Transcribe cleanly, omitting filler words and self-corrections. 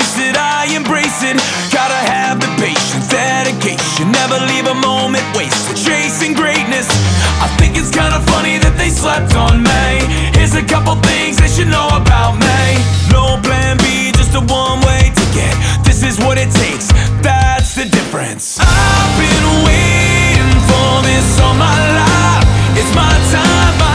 face it, I embrace it. Gotta have the patience, dedication, never leave a moment wasted, chasing greatness. I think it's kinda funny that they slept on me. Here's a couple things they should know about me. No plan B, just a one-way ticket. This is what it takes, that's the difference. I've been waiting for this all my life. It's my time.